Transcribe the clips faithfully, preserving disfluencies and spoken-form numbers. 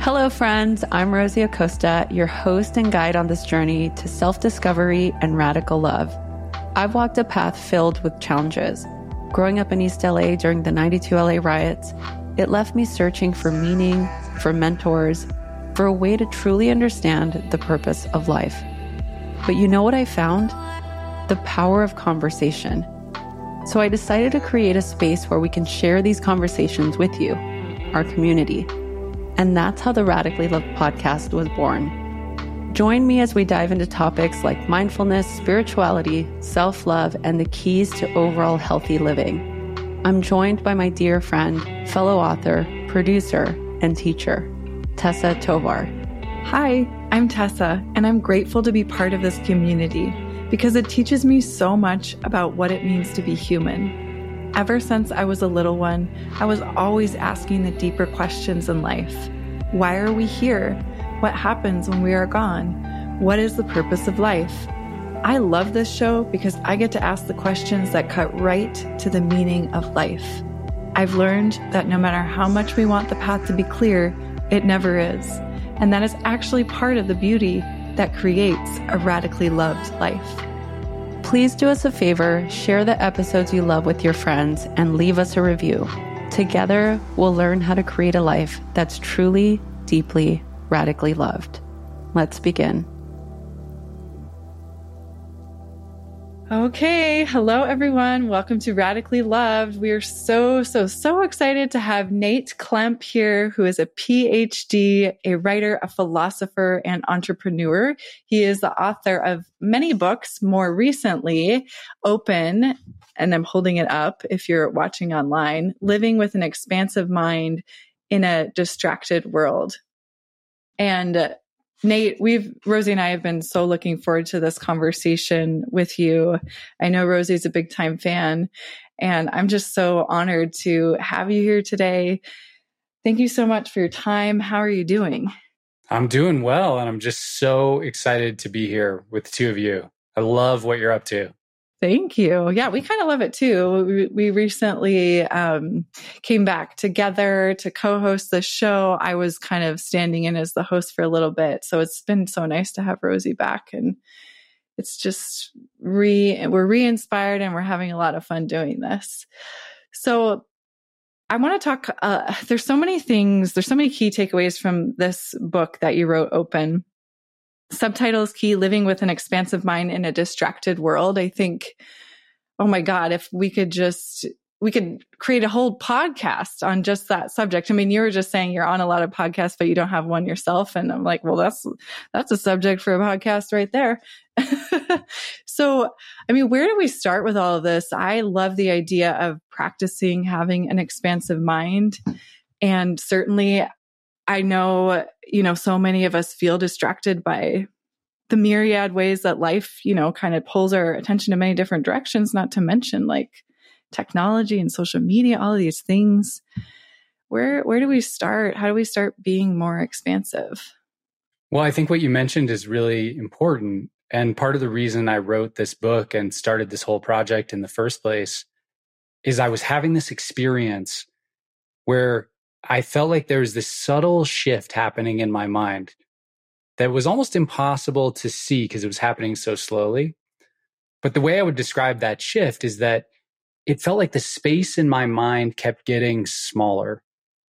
Hello, friends. I'm Rosie Acosta, your host and guide on this journey to self-discovery and radical love. I've walked a path filled with challenges. Growing up in East L A during the ninety-two L A riots, it left me searching for meaning, for mentors, for a way to truly understand the purpose of life. But you know what I found? The power of conversation. So I decided to create a space where we can share these conversations with you, our community. And that's how the Radically Love podcast was born. Join me as we dive into topics like mindfulness, spirituality, self-love, and the keys to overall healthy living. I'm joined by my dear friend, fellow author, producer, and teacher, Tessa Tovar. Hi, I'm Tessa, and I'm grateful to be part of this community because it teaches me so much about what it means to be human. Ever since I was a little one, I was always asking the deeper questions in life. Why are we here? What happens when we are gone? What is the purpose of life? I love this show because I get to ask the questions that cut right to the meaning of life. I've learned that no matter how much we want the path to be clear, it never is. And that is actually part of the beauty that creates a radically loved life. Please do us a favor, share the episodes you love with your friends, and leave us a review. Together, we'll learn how to create a life that's truly, deeply, radically loved. Let's begin. Okay, hello everyone. Welcome to Radically Loved. We are so, so, so excited to have Nate Klemp here, who is a P H D, a writer, a philosopher, and entrepreneur. He is the author of many books, more recently, Open, and I'm holding it up if you're watching online, Living with an Expansive Mind in a Distracted World. And Nate, we've, Rosie and I have been so looking forward to this conversation with you. I know Rosie's a big time fan, and I'm just so honored to have you here today. Thank you so much for your time. How are you doing? I'm doing well, and I'm just so excited to be here with the two of you. I love what you're up to. Thank you. Yeah, we kind of love it too. We, we recently um, came back together to co-host the show. I was kind of standing in as the host for a little bit. So it's been so nice to have Rosie back. And it's just re, we're re-inspired and we're having a lot of fun doing this. So I want to talk, uh, there's so many things, there's so many key takeaways from this book that you wrote, Open. Subtitle is key, Living with an Expansive Mind in a Distracted World. I think, oh my God, if we could just, we could create a whole podcast on just that subject. I mean, you were just saying you're on a lot of podcasts, but you don't have one yourself. And I'm like, well, that's, that's a subject for a podcast right there. So, I mean, where do we start with all of this? I love the idea of practicing having an expansive mind. And certainly I know, you know, so many of us feel distracted by the myriad ways that life, you know, kind of pulls our attention in many different directions, not to mention like technology and social media, all of these things. Where, where do we start? How do we start being more expansive? Well, I think what you mentioned is really important. And part of the reason I wrote this book and started this whole project in the first place is I was having this experience where I felt like there was this subtle shift happening in my mind that was almost impossible to see because it was happening so slowly. But the way I would describe that shift is that it felt like the space in my mind kept getting smaller.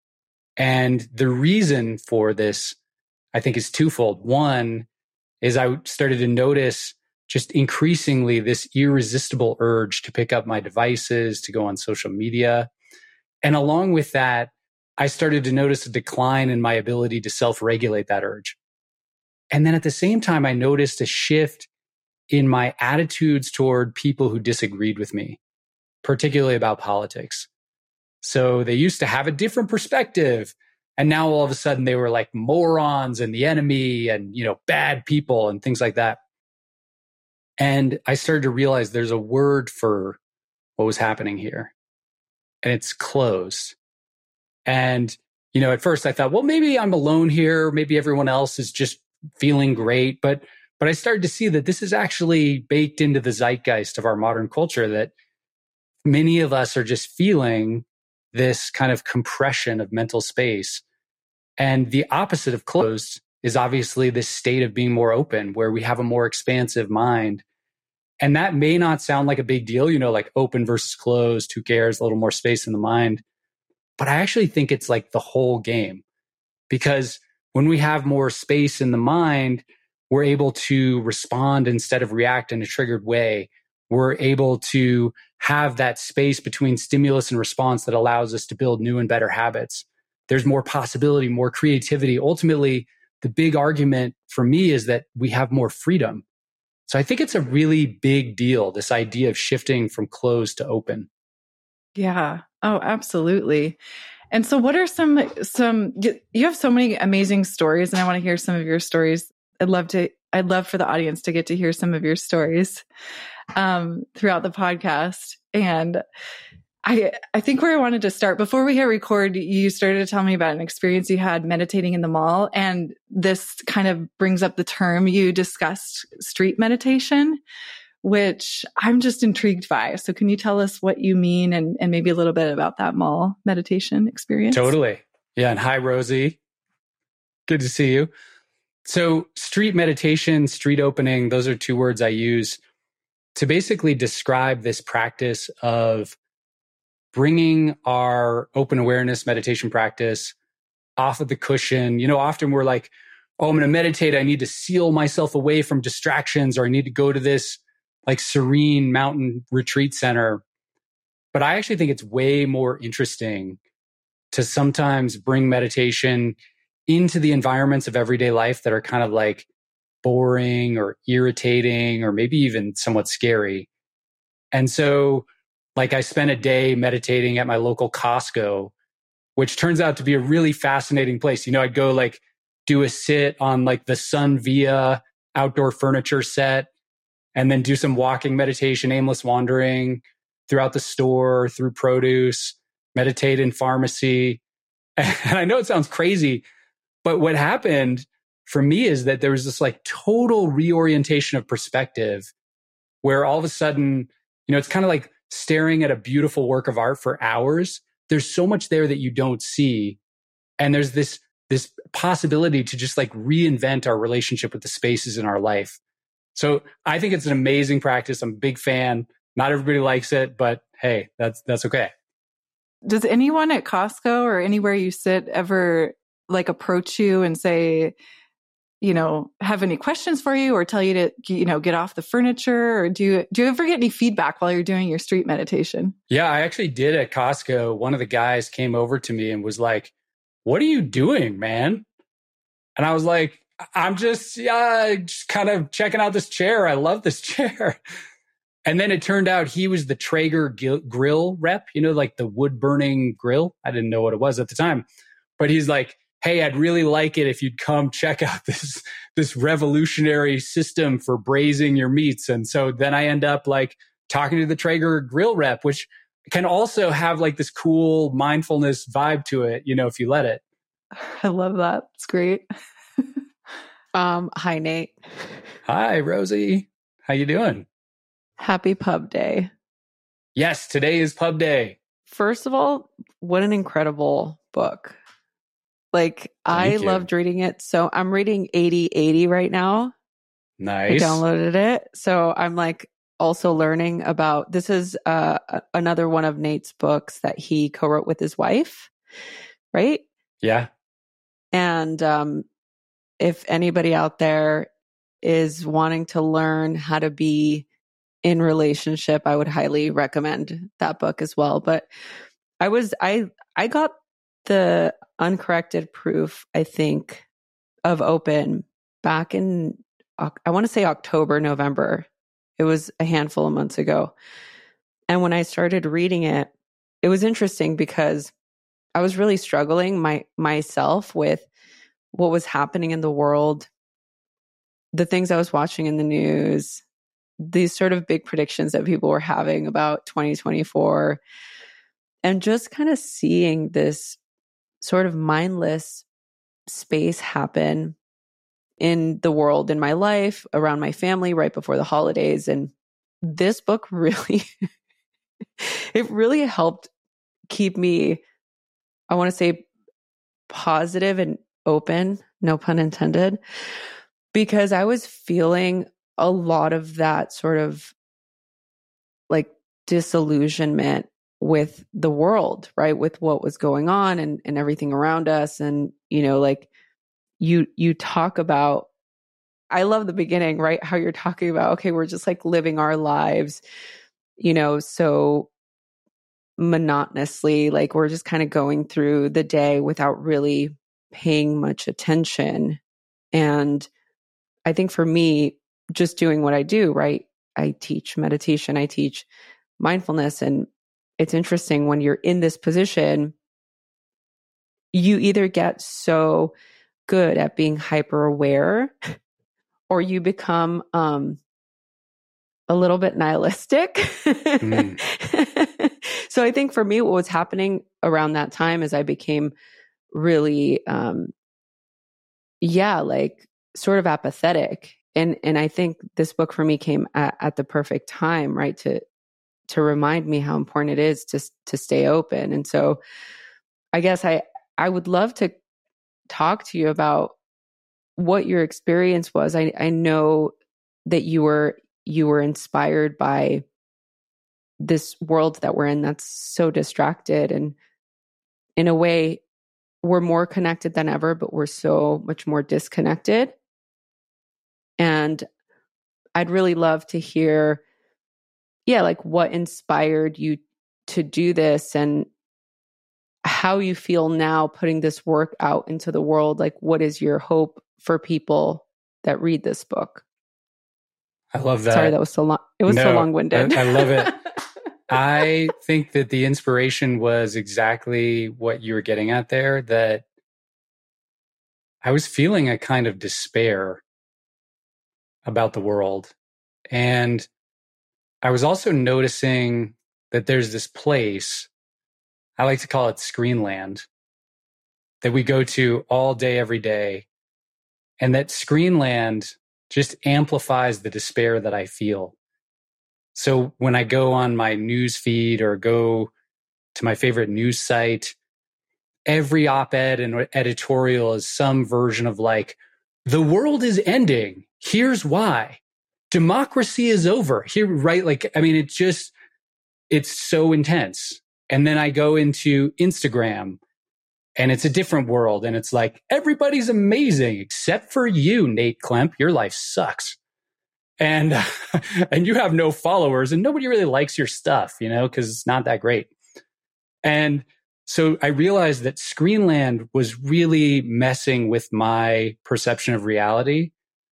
And the reason for this, I think, is twofold. One is I started to notice just increasingly this irresistible urge to pick up my devices, to go on social media. And along with that, I started to notice a decline in my ability to self-regulate that urge. And then at the same time, I noticed a shift in my attitudes toward people who disagreed with me, particularly about politics. So they used to have a different perspective. And now all of a sudden they were like morons and the enemy and, you know, bad people and things like that. And I started to realize there's a word for what was happening here. And it's closed. And, you know, at first I thought, well, maybe I'm alone here. Maybe everyone else is just feeling great. But, but I started to see that this is actually baked into the zeitgeist of our modern culture, that many of us are just feeling this kind of compression of mental space. And the opposite of closed is obviously this state of being more open, where we have a more expansive mind. And that may not sound like a big deal, you know, like open versus closed, who cares, a little more space in the mind. But I actually think it's like the whole game, because when we have more space in the mind, we're able to respond instead of react in a triggered way. We're able to have that space between stimulus and response that allows us to build new and better habits. There's more possibility, more creativity. Ultimately, the big argument for me is that we have more freedom. So I think it's a really big deal, this idea of shifting from closed to open. Yeah. Oh, absolutely. And so what are some, some, you have so many amazing stories, and I want to hear some of your stories. I'd love to, I'd love for the audience to get to hear some of your stories um, throughout the podcast. And I, I think where I wanted to start, before we hit record, you started to tell me about an experience you had meditating in the mall. And this kind of brings up the term you discussed, street meditation, which I'm just intrigued by. So can you tell us what you mean, and, and maybe a little bit about that mall meditation experience? Totally. Yeah. And hi, Rosie. Good to see you. So street meditation, street opening, those are two words I use to basically describe this practice of bringing our open awareness meditation practice off of the cushion. You know, often we're like, oh, I'm going to meditate. I need to seal myself away from distractions, or I need to go to this like serene mountain retreat center. But I actually think it's way more interesting to sometimes bring meditation into the environments of everyday life that are kind of like boring or irritating or maybe even somewhat scary. And so like I spent a day meditating at my local Costco, which turns out to be a really fascinating place. You know, I'd go like do a sit on like the Sunvia outdoor furniture set, and then do some walking meditation, aimless wandering throughout the store, through produce, meditate in pharmacy. And I know it sounds crazy, but what happened for me is that there was this like total reorientation of perspective, where all of a sudden, you know, it's kind of like staring at a beautiful work of art for hours. There's so much there that you don't see. And there's this, this possibility to just like reinvent our relationship with the spaces in our life. So I think it's an amazing practice. I'm a big fan. Not everybody likes it, but hey, that's, that's okay. Does anyone at Costco or anywhere you sit ever like approach you and say, you know, have any questions for you, or tell you to, you know, get off the furniture? Or do you, do you ever get any feedback while you're doing your street meditation? Yeah, I actually did at Costco. One of the guys came over to me and was like, what are you doing, man? And I was like, I'm just, yeah, just kind of checking out this chair. I love this chair. And then it turned out he was the Traeger grill rep, you know, like the wood burning grill. I didn't know what it was at the time, but he's like, hey, I'd really like it if you'd come check out this, this revolutionary system for braising your meats. And so then I end up like talking to the Traeger grill rep, which can also have like this cool mindfulness vibe to it, you know, if you let it. I love that. It's great. um, hi, Nate. Hi, Rosie. How you doing? Happy Pub Day. Yes, today is Pub Day. First of all, what an incredible book. Like, Thank I you. loved reading it. So I'm reading eighty eighty right now. Nice. I downloaded it. So I'm like also learning about, this is uh, another one of Nate's books that he co-wrote with his wife, right? Yeah. And um, if anybody out there is wanting to learn how to be in relationship, I would highly recommend that book as well. But I was, I, I got the uncorrected proof, I think, of open back in, I want to say October, November. It was a handful of months ago. And when I started reading it, it was interesting because I was really struggling my myself with what was happening in the world, the things I was watching in the news, these sort of big predictions that people were having about twenty twenty-four, and just kind of seeing this sort of mindless space happen in the world, in my life, around my family, right before the holidays. And this book really, it really helped keep me, I want to say, positive and open, no pun intended, because I was feeling a lot of that sort of like disillusionment with the world, right? With what was going on and, and everything around us. And, you know, like you, you talk about, I love the beginning, right? How you're talking about, okay, we're just like living our lives, you know, so monotonously, like we're just kind of going through the day without really paying much attention. And I think for me, just doing what I do, right? I teach meditation, I teach mindfulness. And it's interesting when you're in this position, you either get so good at being hyper aware or you become um, a little bit nihilistic. Mm. So I think for me, what was happening around that time is I became really, um, yeah, like sort of apathetic. And and I think this book for me came at, at the perfect time, right? To to remind me how important it is to to stay open. And so I guess I I would love to talk to you about what your experience was. I, I know that you were you were inspired by this world that we're in that's so distracted, and in a way we're more connected than ever, but we're so much more disconnected. And I'd really love to hear, yeah, like what inspired you to do this and how you feel now putting this work out into the world. Like, what is your hope for people that read this book? I love that. Sorry, that was so long. It was no, so long-winded. I, I love it. I think that the inspiration was exactly what you were getting at there, that I was feeling a kind of despair about the world. And I was also noticing that there's this place, I like to call it Screenland, that we go to all day, every day. And that Screenland just amplifies the despair that I feel. So when I go on my news feed or go to my favorite news site, every op-ed and editorial is some version of like, the world is ending. Here's why. Democracy is over. Here, right? Like, I mean, it just, it's so intense. And then I go into Instagram and it's a different world. And it's like, everybody's amazing except for you, Nate Klemp. Your life sucks. And, and you have no followers and nobody really likes your stuff, you know, because it's not that great. And so I realized that Screenland was really messing with my perception of reality.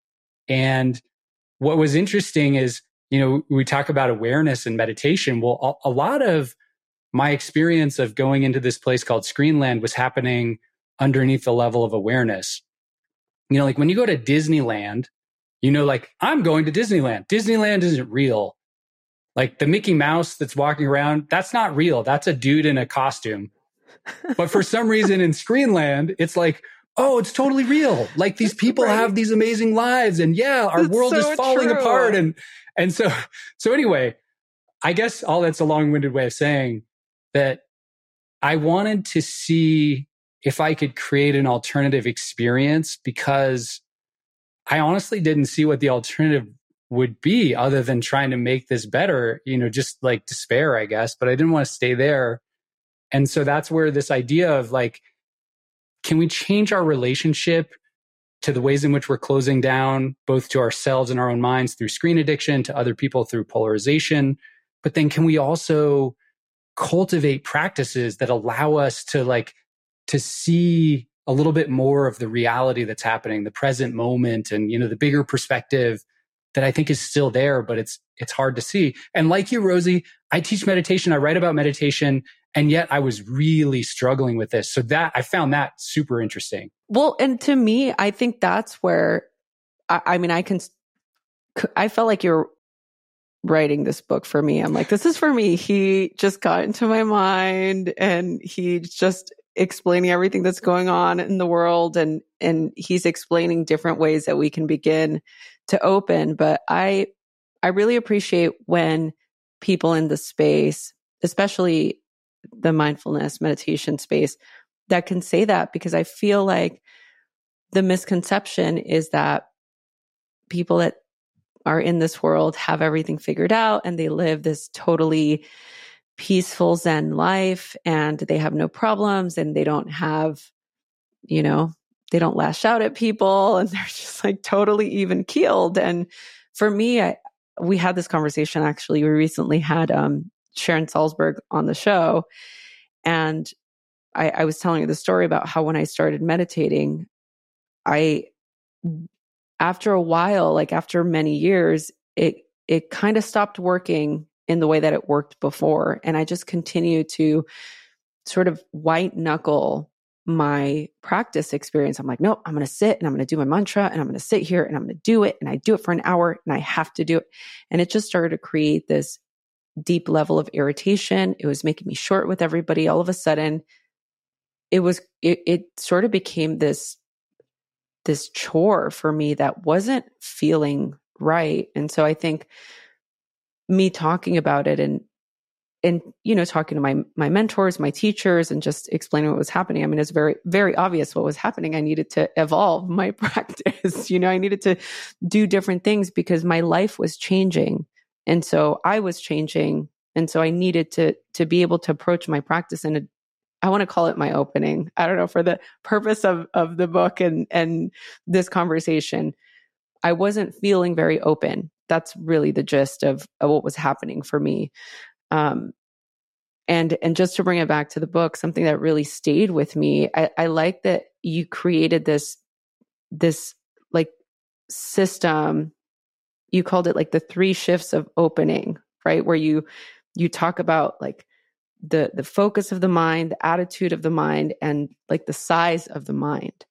And what was interesting is, you know, we talk about awareness and meditation. Well, a, a lot of my experience of going into this place called Screenland was happening underneath the level of awareness. You know, like when you go to Disneyland, you know, like, I'm going to Disneyland. Disneyland isn't real. Like the Mickey Mouse that's walking around, that's not real. That's a dude in a costume. But for some reason in Screenland, it's like, oh, it's totally real. Like these people right. have these amazing lives. And yeah, our that's world so is falling true. apart. And and so, so anyway, I guess all that's a long-winded way of saying that I wanted to see if I could create an alternative experience, because I honestly didn't see what the alternative would be other than trying to make this better, you know, just like despair, I guess. But I didn't want to stay there. And so that's where this idea of like, can we change our relationship to the ways in which we're closing down, both to ourselves and our own minds through screen addiction, to other people through polarization? But then can we also cultivate practices that allow us to like, to see a little bit more of the reality that's happening, the present moment, and, you know, the bigger perspective that I think is still there, but it's, it's hard to see. And like you, Rosie, I teach meditation. I write about meditation. And yet I was really struggling with this. So that I found that super interesting. Well, and to me, I think that's where, I, I mean, I can, I felt like you're writing this book for me. I'm like, this is for me. He just got into my mind and he's just explaining everything that's going on in the world. And, and he's explaining different ways that we can begin to open. But I, I really appreciate when people in the space, especially the mindfulness meditation space, that can say that, because I feel like the misconception is that people that are in this world have everything figured out and they live this totally peaceful Zen life and they have no problems and they don't have, you know, they don't lash out at people and they're just like totally even keeled. And for me, I, we had this conversation actually. We recently had um, Sharon Salzberg on the show, and I, I was telling her the story about how when I started meditating, I, after a while, like after many years, it it kind of stopped working in the way that it worked before, and I just continued to sort of white knuckle my practice experience. I'm like, no, I'm going to sit and I'm going to do my mantra and I'm going to sit here and I'm going to do it. And I do it for an hour and I have to do it. And it just started to create this deep level of irritation. It was making me short with everybody. All of a sudden, it was, it, it sort of became this, this chore for me that wasn't feeling right. And so I think me talking about it and And, you know, talking to my my mentors, my teachers, and just explaining what was happening. I mean, it's very, very obvious what was happening. I needed to evolve my practice. You know, I needed to do different things because my life was changing. And so I was changing. And so I needed to to be able to approach my practice in a, I want to call it my opening. I don't know, for the purpose of of the book and and this conversation, I wasn't feeling very open. That's really the gist of, of what was happening for me. Um, and, and just to bring it back to the book, something that really stayed with me, I, I like that you created this, this like system. You called it like the three shifts of opening, right? Where you, you talk about like the, the focus of the mind, the attitude of the mind, and like the size of the mind.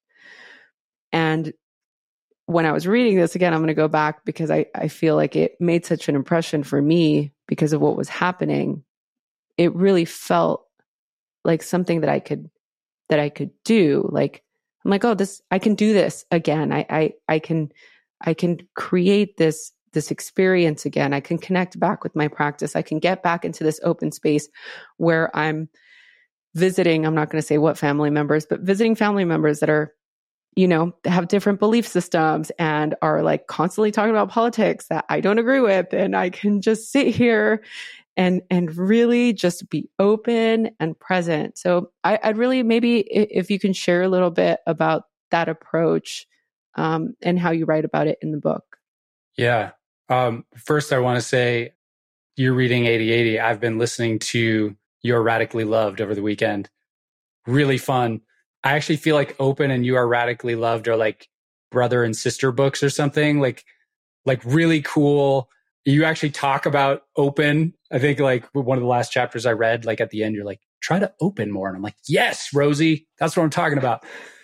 And when I was reading this again, I'm going to go back because I, I feel like it made such an impression for me because of what was happening. It really felt like something that I could, that I could do. Like, I'm like, oh, this, I can do this again. I, I, I can, I can create this, this experience again. I can connect back with my practice. I can get back into this open space where I'm visiting, I'm not going to say what family members, but visiting family members that are, you know, have different belief systems and are like constantly talking about politics that I don't agree with. And I can just sit here and, and really just be open and present. So I, I'd really, maybe if you can share a little bit about that approach, um, and how you write about it in the book. Yeah. Um, first, I want to say you're reading eighty eighty. I've been listening to You're Radically Loved over the weekend. Really fun. I actually feel like Open and You Are Radically Loved are like brother and sister books or something, like, like really cool. You actually talk about open. I think like one of the last chapters I read, like at the end, you're like, try to open more. And I'm like, yes, Rosie, that's what I'm talking about.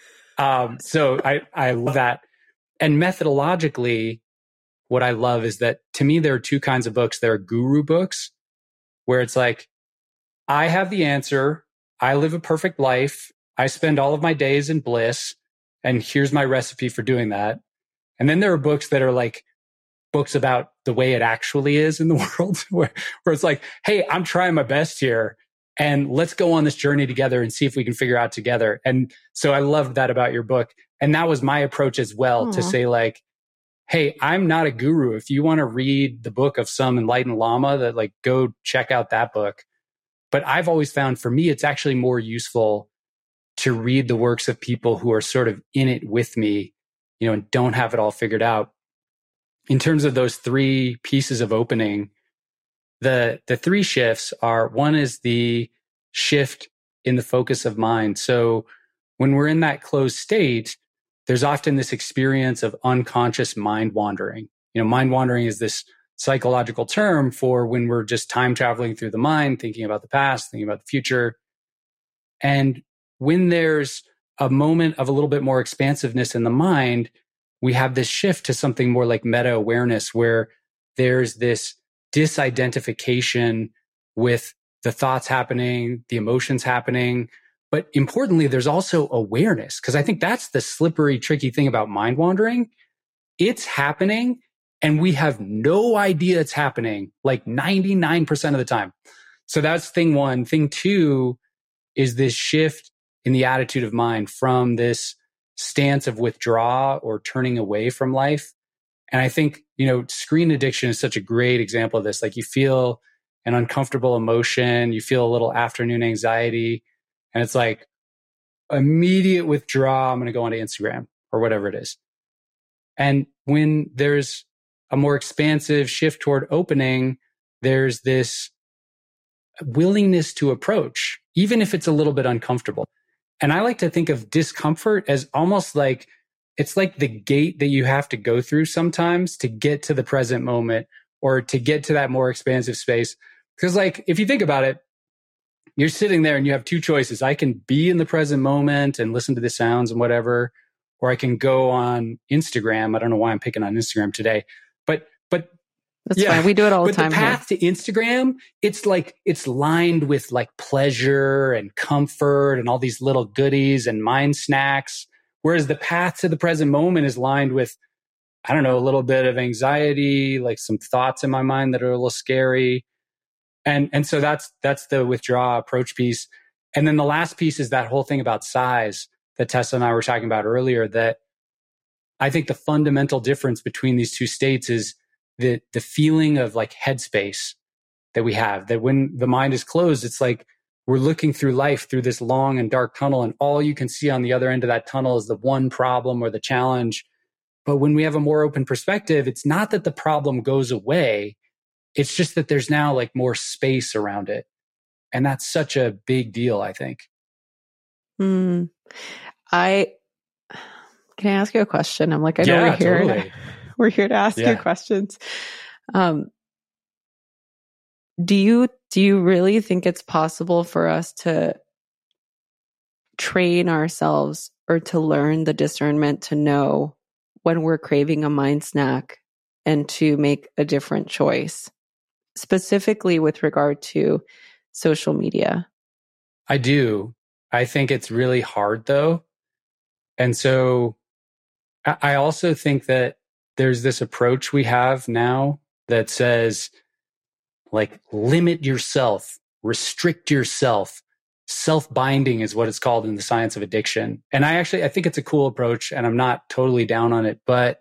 Um, so I, I love that. And methodologically, what I love is that to me, there are two kinds of books. There are guru books where it's like, I have the answer. I live a perfect life. I spend all of my days in bliss, and here's my recipe for doing that. And then there are books that are like books about the way it actually is in the world, where, where it's like, hey, I'm trying my best here, and let's go on this journey together and see if we can figure out together. And so I loved that about your book. And that was my approach as well. Aww. To say like, hey, I'm not a guru. If you want to read the book of some enlightened Lama, that like, go check out that book. But I've always found for me, it's actually more useful to read the works of people who are sort of in it with me, you know, and don't have it all figured out. In terms of those three pieces of opening, the the three shifts are, one is the shift in the focus of mind. So when we're in that closed state, there's often this experience of unconscious mind wandering. You know, mind wandering is this psychological term for when we're just time traveling through the mind, thinking about the past, thinking about the future. And when there's a moment of a little bit more expansiveness in the mind, we have this shift to something more like meta awareness, where there's this disidentification with the thoughts happening, the emotions happening. But importantly, there's also awareness, because I think that's the slippery, tricky thing about mind wandering. It's happening and we have no idea it's happening like ninety-nine percent of the time. So that's thing one. Thing two is this shift in the attitude of mind from this stance of withdrawal or turning away from life. And I think, you know, screen addiction is such a great example of this. Like you feel an uncomfortable emotion, you feel a little afternoon anxiety, and it's like immediate withdrawal. I'm going to go onto Instagram or whatever it is. And when there's a more expansive shift toward opening, there's this willingness to approach, even if it's a little bit uncomfortable. And I like to think of discomfort as almost like it's like the gate that you have to go through sometimes to get to the present moment or to get to that more expansive space. Because like, if you think about it, you're sitting there and you have two choices. I can be in the present moment and listen to the sounds and whatever, or I can go on Instagram. I don't know why I'm picking on Instagram today, but, but that's yeah, fine. We do it all the but time. The path here. to Instagram, it's like, it's lined with like pleasure and comfort and all these little goodies and mind snacks. Whereas the path to the present moment is lined with, I don't know, a little bit of anxiety, like some thoughts in my mind that are a little scary. And, and so that's, that's the withdraw approach piece. And then the last piece is that whole thing about size that Tessa and I were talking about earlier, that I think the fundamental difference between these two states is the, the feeling of like headspace that we have, that when the mind is closed, it's like we're looking through life through this long and dark tunnel, and all you can see on the other end of that tunnel is the one problem or the challenge. But when we have a more open perspective, it's not that the problem goes away. It's just that there's now like more space around it. And that's such a big deal, I think. Mm. I, can I ask you a question? I'm like, I know yeah, we're here. Totally. To, we're here to ask yeah. you questions. Um, do you, do you really think it's possible for us to train ourselves or to learn the discernment to know when we're craving a mind snack and to make a different choice, specifically with regard to social media? I do. I think it's really hard though. And so I also think that there's this approach we have now that says, like, limit yourself, restrict yourself. Self-binding is what it's called in the science of addiction. And I actually, I think it's a cool approach, and I'm not totally down on it, but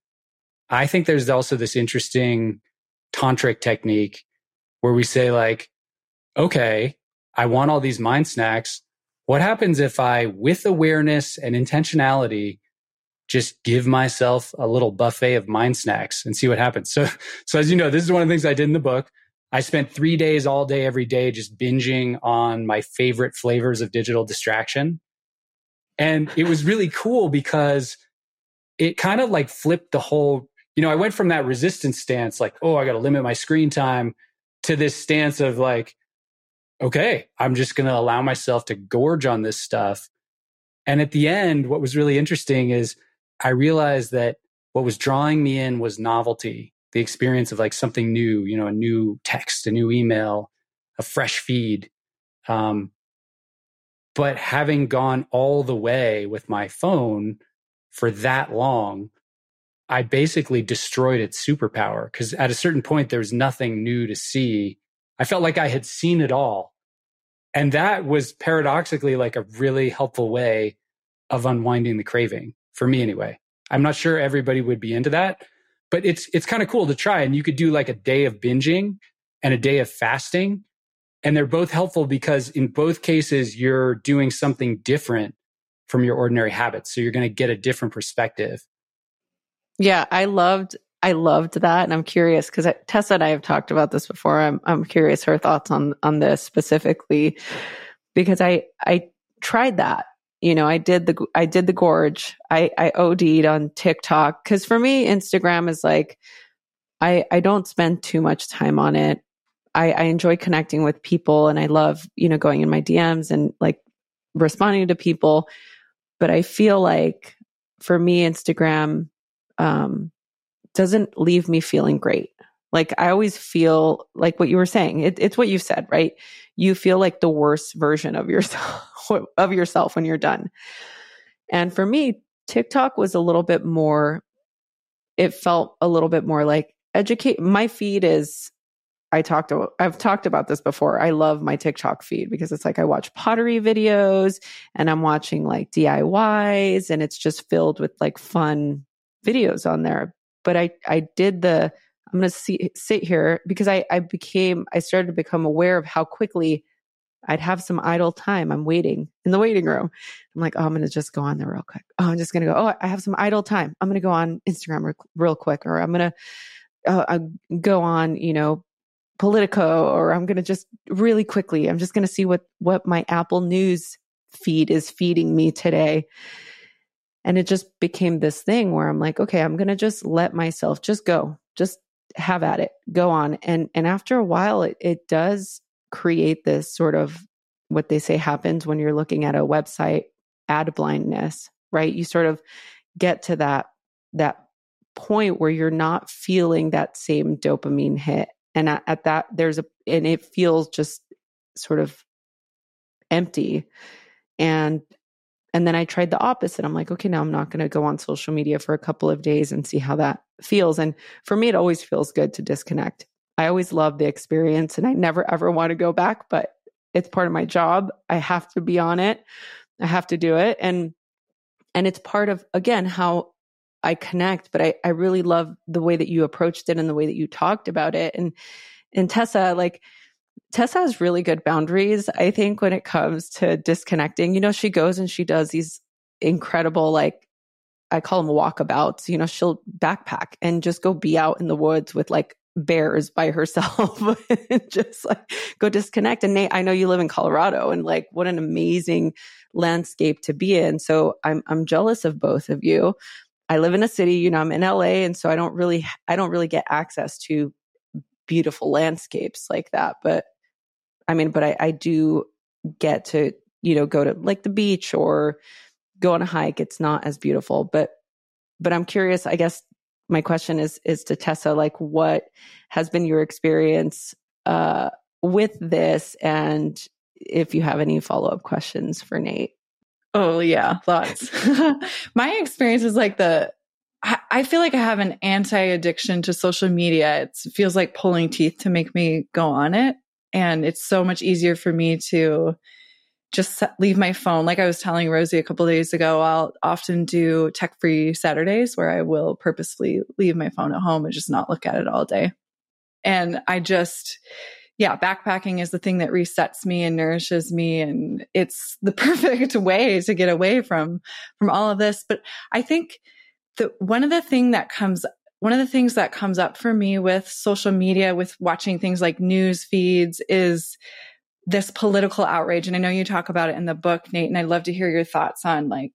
I think there's also this interesting tantric technique where we say like, okay, I want all these mind snacks. What happens if I, with awareness and intentionality, just give myself a little buffet of mind snacks and see what happens? So, so as you know, this is one of the things I did in the book. I spent three days all day, every day, just binging on my favorite flavors of digital distraction. And it was really cool because it kind of like flipped the whole, you know, I went from that resistance stance, like, oh, I got to limit my screen time, to this stance of like, okay, I'm just going to allow myself to gorge on this stuff. And at the end, what was really interesting is I realized that what was drawing me in was novelty, the experience of like something new, you know, a new text, a new email, a fresh feed. Um, but having gone all the way with my phone for that long, I basically destroyed its superpower, because at a certain point, there was nothing new to see. I felt like I had seen it all. And that was paradoxically like a really helpful way of unwinding the craving, for me anyway. I'm not sure everybody would be into that, but it's it's kind of cool to try. And you could do like a day of binging and a day of fasting. And they're both helpful because in both cases, you're doing something different from your ordinary habits. So you're going to get a different perspective. Yeah, I loved I loved that. And I'm curious because Tessa and I have talked about this before. I'm I'm curious her thoughts on on this specifically, because I I tried that. You know, I did the I did the gorge. I I O D'd on TikTok, because for me, Instagram is like, I I don't spend too much time on it. I, I enjoy connecting with people, and I love, you know, going in my D Ms and like responding to people. But I feel like for me, Instagram um, doesn't leave me feeling great. Like I always feel like what you were saying. It, it's what you said, right? You feel like the worst version of yourself of yourself when you're done. And for me, TikTok was a little bit more. It felt a little bit more like educate. My feed is I talked, I've talked about this before. I love my TikTok feed because it's like I watch pottery videos and I'm watching like D I Ys and it's just filled with like fun videos on there. But I, I did the, I'm going to see, sit here because I, I became, I started to become aware of how quickly I'd have some idle time. I'm waiting in the waiting room. I'm like, oh, I'm going to just go on there real quick. Oh, I'm just going to go. Oh, I have some idle time. I'm going to go on Instagram real, real quick, or I'm going to uh, go on, you know, Politico, or I'm going to just really quickly, I'm just going to see what, what my Apple News feed is feeding me today. And it just became this thing where I'm like, okay, I'm going to just let myself just go, just have at it, go on. And, and after a while, it, it does create this sort of what they say happens when you're looking at a website, ad blindness, right? You sort of get to that, that point where you're not feeling that same dopamine hit. And at, at that, there's a, and it feels just sort of empty. And, and then I tried the opposite. I'm like, okay, now I'm not going to go on social media for a couple of days and see how that feels. And for me, it always feels good to disconnect. I always love the experience and I never ever want to go back, but it's part of my job. I have to be on it. I have to do it. And, and it's part of, again, how I connect, but I, I really love the way that you approached it and the way that you talked about it. And, and Tessa, like Tessa has really good boundaries, I think, when it comes to disconnecting. You know, she goes and she does these incredible, like, I call them walkabouts. You know, she'll backpack and just go be out in the woods with like bears by herself and just like go disconnect. And Nate, I know you live in Colorado and like what an amazing landscape to be in. So I'm I'm jealous of both of you. I live in a city, you know, I'm in L A, and so I don't really I don't really get access to beautiful landscapes like that. But I mean, but I, I do get to, you know, go to like the beach or go on a hike. It's not as beautiful, but but I'm curious, I guess my question is, is to Tessa, like what has been your experience uh, with this? And if you have any follow-up questions for Nate. Oh yeah, lots. My experience is like the, I, I feel like I have an anti-addiction to social media. It feels like pulling teeth to make me go on it. And it's so much easier for me to just leave my phone. Like I was telling Rosie a couple of days ago, I'll often do tech-free Saturdays where I will purposefully leave my phone at home and just not look at it all day. And I just, yeah, backpacking is the thing that resets me and nourishes me. And it's the perfect way to get away from, from all of this. But I think that one of the thing that comes One of the things that comes up for me with social media, with watching things like news feeds, is this political outrage. And I know you talk about it in the book, Nate, and I'd love to hear your thoughts on, like,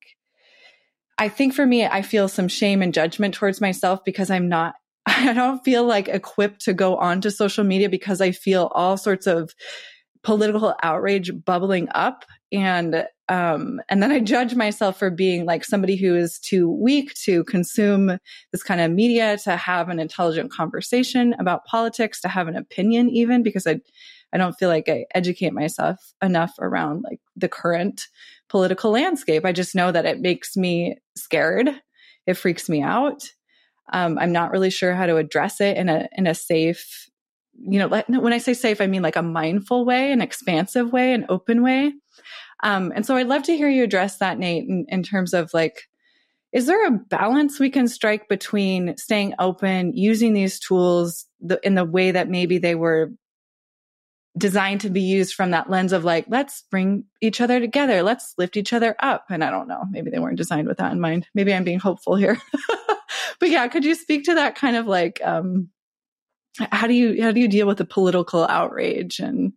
I think for me, I feel some shame and judgment towards myself because I'm not, I don't feel like equipped to go onto social media because I feel all sorts of political outrage bubbling up. And, um, and then I judge myself for being like somebody who is too weak to consume this kind of media, to have an intelligent conversation about politics, to have an opinion even, because I, I don't feel like I educate myself enough around like the current political landscape. I just know that it makes me scared. It freaks me out. Um, I'm not really sure how to address it in a, in a safe, you know, like, when I say safe, I mean like a mindful way, an expansive way, an open way. Um, and so I'd love to hear you address that, Nate, in, in terms of like, is there a balance we can strike between staying open, using these tools the, in the way that maybe they were designed to be used from that lens of like, let's bring each other together, let's lift each other up? And I don't know, maybe they weren't designed with that in mind. Maybe I'm being hopeful here. But yeah, could you speak to that kind of like, um, how do you, how do you deal with the political outrage and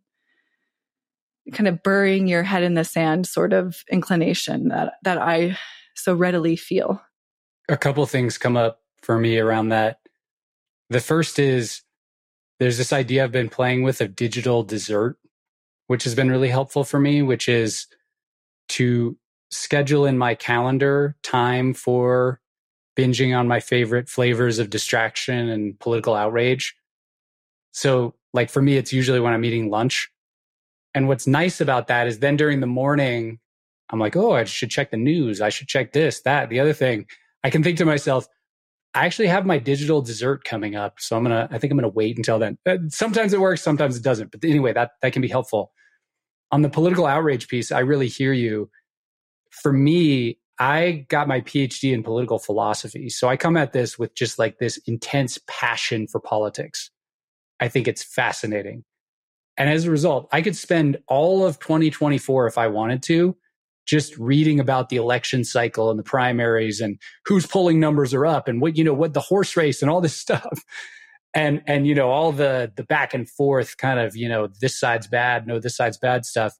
kind of burying your head in the sand sort of inclination that, that I so readily feel? A couple things come up for me around that. The first is there's this idea I've been playing with of digital dessert, which has been really helpful for me, which is to schedule in my calendar time for binging on my favorite flavors of distraction and political outrage. So like for me, it's usually when I'm eating lunch. And what's nice about that is then during the morning, I'm like, oh, I should check the news. I should check this, that, the other thing. I can think to myself, I actually have my digital dessert coming up. So I'm going to, I think I'm going to wait until then. Uh, sometimes it works, sometimes it doesn't. But anyway, that, that can be helpful. On the political outrage piece, I really hear you. For me, I got my PhD in political philosophy. So I come at this with just like this intense passion for politics. I think it's fascinating. And as a result, I could spend all of twenty twenty-four if I wanted to, just reading about the election cycle and the primaries and whose polling numbers are up and what, you know, what the horse race and all this stuff. And, and, you know, all the, the back and forth kind of, you know, this side's bad, no, this side's bad stuff.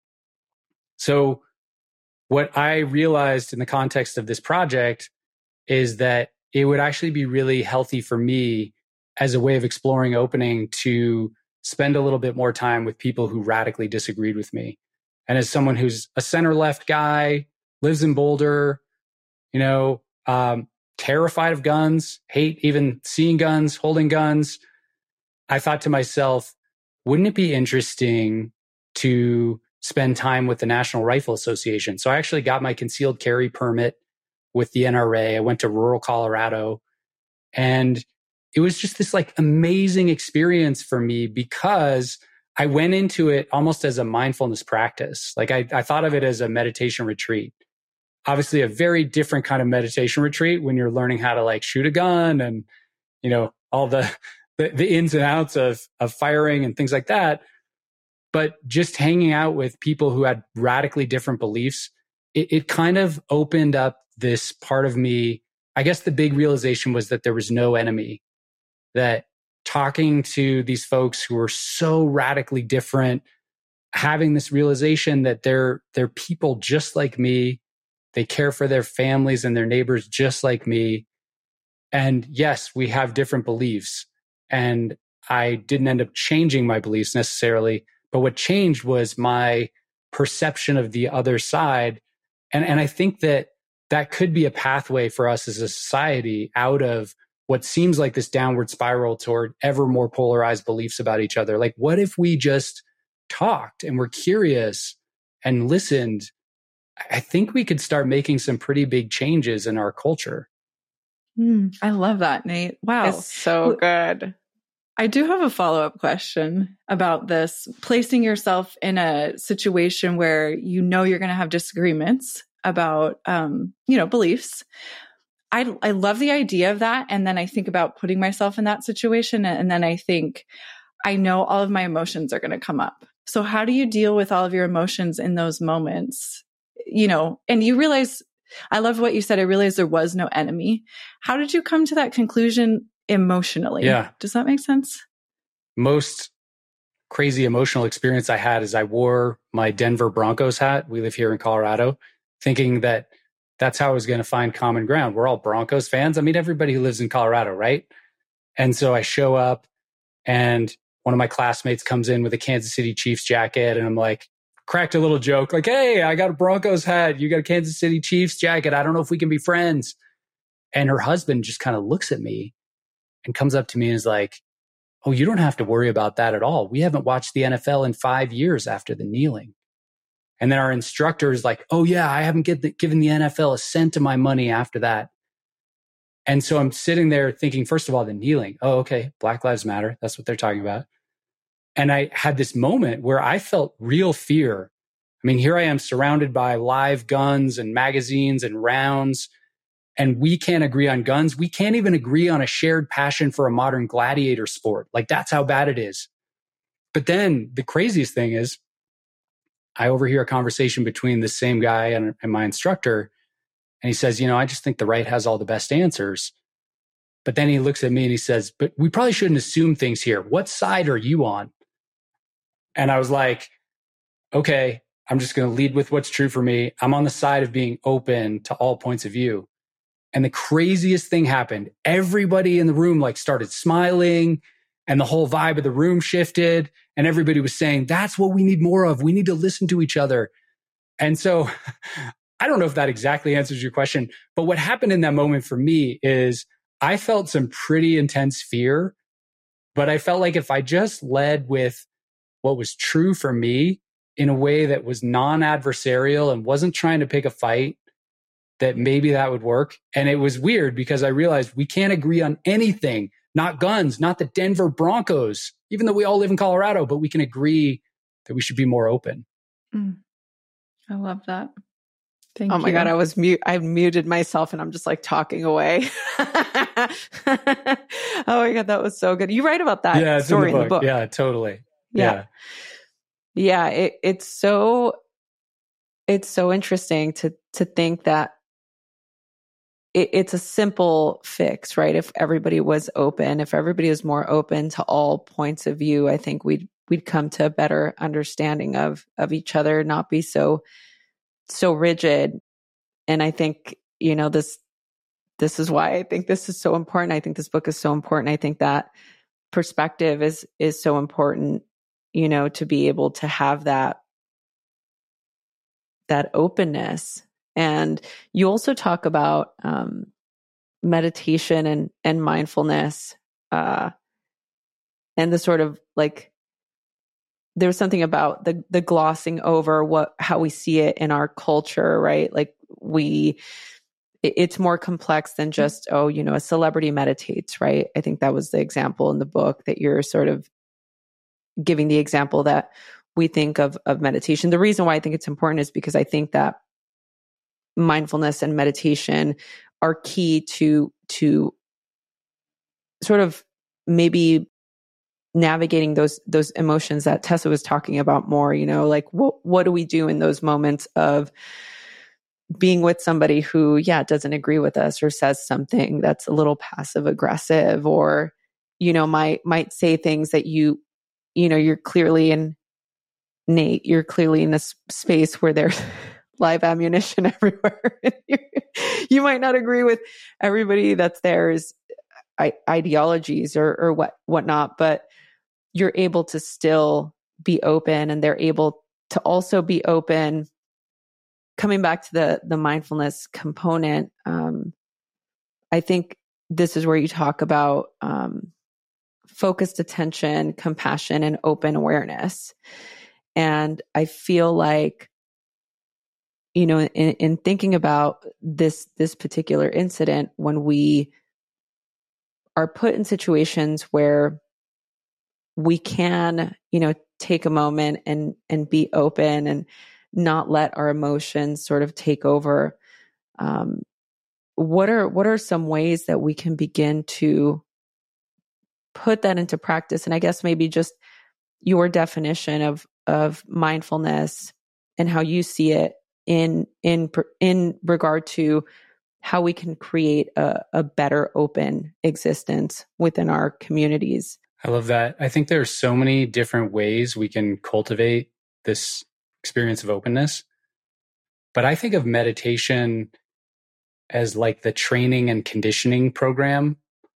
So what I realized in the context of this project is that it would actually be really healthy for me as a way of exploring opening to spend a little bit more time with people who radically disagreed with me. And as someone who's a center left guy, lives in Boulder, you know, um, terrified of guns, hate even seeing guns, holding guns, I thought to myself, wouldn't it be interesting to spend time with the National Rifle Association? So I actually got my concealed carry permit with the N R A. I went to rural Colorado, and it was just this like amazing experience for me because I went into it almost as a mindfulness practice. Like I, I thought of it as a meditation retreat. Obviously a very different kind of meditation retreat when you're learning how to like shoot a gun and, you know, all the, the, the ins and outs of, of firing and things like that. But just hanging out with people who had radically different beliefs, it, it kind of opened up this part of me. I guess the big realization was that there was no enemy, that talking to these folks who are so radically different, having this realization that they're, they're people just like me. They care for their families and their neighbors just like me. And yes, we have different beliefs. And I didn't end up changing my beliefs necessarily, but what changed was my perception of the other side. And, and I think that that could be a pathway for us as a society out of what seems like this downward spiral toward ever more polarized beliefs about each other. Like, what if we just talked and were curious and listened? I think we could start making some pretty big changes in our culture. Mm, I love that, Nate. Wow. It's so good. I do have a follow-up question about this. Placing yourself in a situation where you know you're going to have disagreements about, um, you know, beliefs. I, I love the idea of that. And then I think about putting myself in that situation. And then I think, I know all of my emotions are going to come up. So how do you deal with all of your emotions in those moments? You know, and you realize, I love what you said. I realized there was no enemy. How did you come to that conclusion emotionally? Yeah. Does that make sense? Most crazy emotional experience I had is I wore my Denver Broncos hat. We live here in Colorado, thinking that that's how I was going to find common ground. We're all Broncos fans. I mean, everybody who lives in Colorado, right? And so I show up and one of my classmates comes in with a Kansas City Chiefs jacket. And I'm like, cracked a little joke like, hey, I got a Broncos hat. You got a Kansas City Chiefs jacket. I don't know if we can be friends. And her husband just kind of looks at me and comes up to me and is like, oh, you don't have to worry about that at all. We haven't watched the N F L in five years after the kneeling. And then our instructor is like, oh yeah, I haven't get the, given the N F L a cent of my money after that. And so I'm sitting there thinking, first of all, the kneeling. Oh, okay. Black Lives Matter. That's what they're talking about. And I had this moment where I felt real fear. I mean, here I am surrounded by live guns and magazines and rounds, and we can't agree on guns. We can't even agree on a shared passion for a modern gladiator sport. Like, that's how bad it is. But then the craziest thing is, I overhear a conversation between the same guy and, and my instructor. And he says, you know, I just think the right has all the best answers. But then he looks at me and he says, but we probably shouldn't assume things here. What side are you on? And I was like, okay, I'm just going to lead with what's true for me. I'm on the side of being open to all points of view. And the craziest thing happened. Everybody in the room like started smiling, and the whole vibe of the room shifted, and everybody was saying, that's what we need more of. We need to listen to each other. And so I don't know if that exactly answers your question, but what happened in that moment for me is I felt some pretty intense fear, but I felt like if I just led with what was true for me in a way that was non-adversarial and wasn't trying to pick a fight, that maybe that would work. And it was weird because I realized we can't agree on anything, not guns, not the Denver Broncos, even though we all live in Colorado, but we can agree that we should be more open. Mm. I love that. Thank oh you. my God, I was mute. I muted myself and I'm just like talking away. Oh my God, that was so good. You write about that yeah, story in the, in the book. Yeah, totally. Yeah. Yeah. yeah it, it's so, it's so interesting to, to think that it, it's a simple fix, right? If everybody was open, if everybody was more open to all points of view, I think we'd, we'd come to a better understanding of, of each other, not be so, so rigid. And I think, you know, this, this is why I think this is so important. I think this book is so important. I think that perspective is, is so important, you know, to be able to have that, that openness. And you also talk about, um, meditation and, and mindfulness, uh, and the sort of like, there's something about the the glossing over what how we see it in our culture, right? Like we, it, it's more complex than just, oh, you know, a celebrity meditates, right? I think that was the example in the book that you're sort of giving the example that we think of of meditation. The reason why I think it's important is because I think that mindfulness and meditation are key to to sort of maybe navigating those those emotions that Tessa was talking about more, you know, like what what do we do in those moments of being with somebody who, yeah, doesn't agree with us or says something that's a little passive aggressive, or, you know, might might say things that you, you know, you're clearly in Nate, you're clearly in a space where there's live ammunition everywhere. You might not agree with everybody that's there's ideologies or or what whatnot, but you're able to still be open, and they're able to also be open. Coming back to the the mindfulness component, um, I think this is where you talk about um, focused attention, compassion, and open awareness. And I feel like, you know, in, in thinking about this this particular incident, when we are put in situations where we can, you know, take a moment and and be open and not let our emotions sort of take over. Um, what are what are some ways that we can begin to put that into practice? And I guess maybe just your definition of of mindfulness and how you see it in in in regard to how we can create a, a better open existence within our communities. I love that. I think there are so many different ways we can cultivate this experience of openness. But I think of meditation as like the training and conditioning program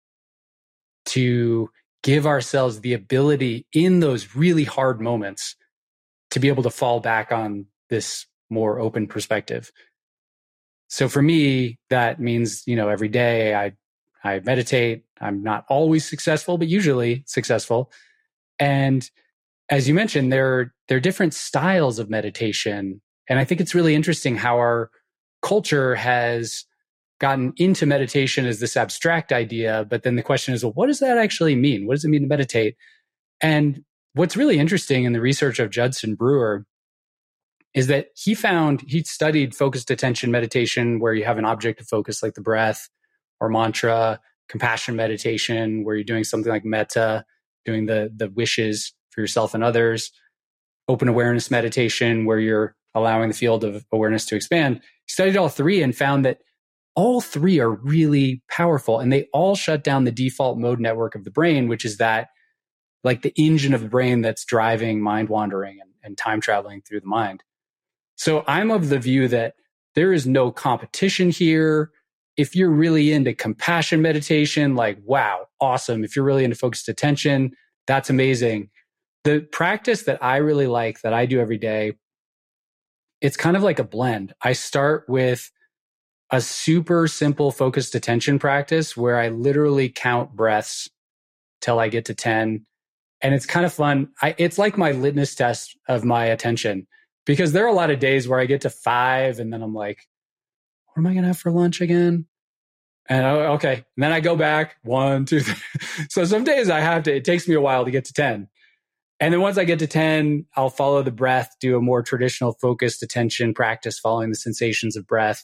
to give ourselves the ability in those really hard moments to be able to fall back on this more open perspective. So for me, that means, you know, every day I I meditate. I'm not always successful, but usually successful. And as you mentioned, there, there are different styles of meditation. And I think it's really interesting how our culture has gotten into meditation as this abstract idea. But then the question is, well, what does that actually mean? What does it mean to meditate? And what's really interesting in the research of Judson Brewer is that he found, he studied focused attention meditation where you have an object of focus like the breath or mantra, compassion meditation where you're doing something like metta, doing the, the wishes for yourself and others, open awareness meditation where you're allowing the field of awareness to expand. He studied all three and found that all three are really powerful, and they all shut down the default mode network of the brain, which is that like the engine of the brain that's driving mind wandering and, and time traveling through the mind. So I'm of the view that there is no competition here. If you're really into compassion meditation, like, wow, awesome. If you're really into focused attention, that's amazing. The practice that I really like, that I do every day, it's kind of like a blend. I start with a super simple focused attention practice where I literally count breaths till I get to ten. And it's kind of fun. I, it's like my litmus test of my attention, because there are a lot of days where I get to five and then I'm like, what am I going to have for lunch again? And I, okay. And then I go back one, two, three. So some days I have to, it takes me a while to get to ten. And then once I get to ten, I'll follow the breath, do a more traditional focused attention practice, following the sensations of breath.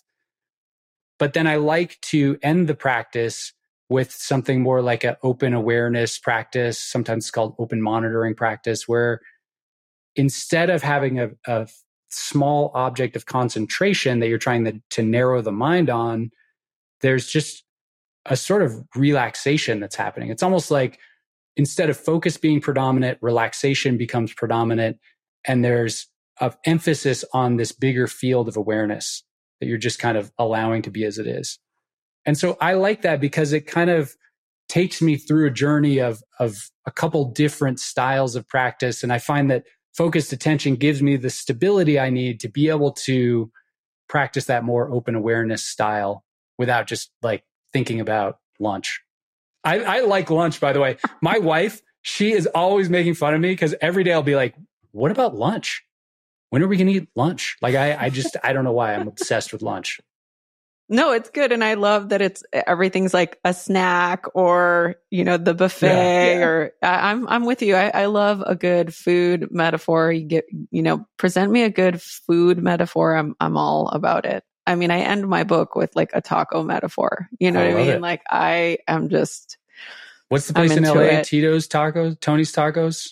But then I like to end the practice with something more like an open awareness practice. Sometimes it's called open monitoring practice, where instead of having a, a small object of concentration that you're trying to, to narrow the mind on, there's just a sort of relaxation that's happening. It's almost like instead of focus being predominant, relaxation becomes predominant. And there's an emphasis on this bigger field of awareness that you're just kind of allowing to be as it is. And so I like that because it kind of takes me through a journey of, of a couple different styles of practice. And I find that focused attention gives me the stability I need to be able to practice that more open awareness style without just like thinking about lunch. I, I like lunch, by the way. My wife, she is always making fun of me because every day I'll be like, what about lunch? When are we going to eat lunch? Like, I, I just, I don't know why I'm obsessed with lunch. No, it's good. And I love that it's everything's like a snack or, you know, the buffet yeah, yeah. or I, I'm, I'm with you. I, I love a good food metaphor. You get, you know, present me a good food metaphor. I'm, I'm all about it. I mean, I end my book with like a taco metaphor. You know I what I mean? It. Like I am just. What's the place in L A? It. Tito's Tacos? Tony's Tacos?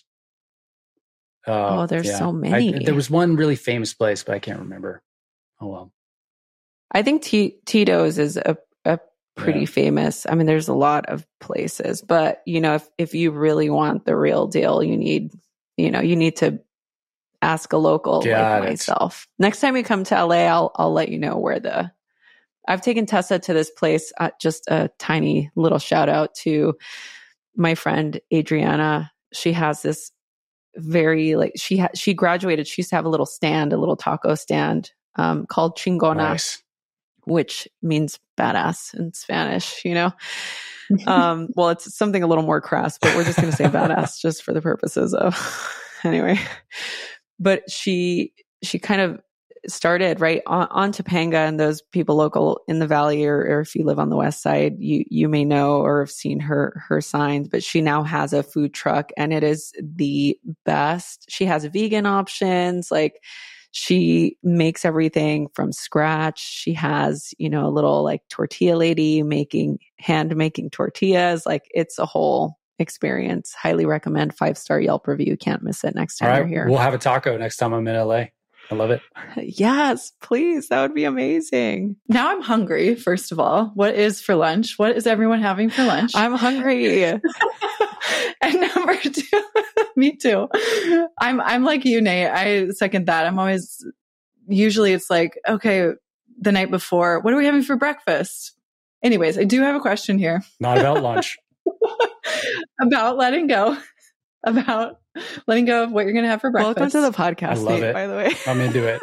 Uh, oh, there's yeah. so many. I, there was one really famous place, but I can't remember. Oh, well. I think T- Tito's is a, a pretty yeah. famous. I mean, there's a lot of places, but you know, if, if you really want the real deal, you need, you know, you need to ask a local Got like it. myself. Next time you come to L A, I'll, I'll let you know where the, I've taken Tessa to this place. Uh, just a tiny little shout out to my friend, Adriana. She has this very like, she ha- she graduated. She used to have a little stand, a little taco stand um, called Chingona. Nice. Which means badass in Spanish, you know? Um, well, it's something a little more crass, but we're just going to say badass just for the purposes of, anyway. But she, she kind of started right on, on Topanga, and those people local in the Valley, or, or if you live on the West Side, you, you may know or have seen her, her signs, but she now has a food truck and it is the best. She has vegan options, like, she makes everything from scratch. She has, you know, a little like tortilla lady making, hand making tortillas. Like it's a whole experience. Highly recommend. Five-star Yelp review. Can't miss it next time All right, you're here. We'll have a taco next time I'm in L A. I love it. Yes, please. That would be amazing. Now I'm hungry, first of all. What is for lunch? What is everyone having for lunch? I'm hungry. And number two, me too. I'm I'm like you, Nate. I second that. I'm always, usually it's like, okay, the night before, what are we having for breakfast? Anyways, I do have a question here. Not about lunch. About letting go. About letting go of what you're going to have for breakfast. Welcome to the podcast, I love Nate, it. by the way. I'm into it.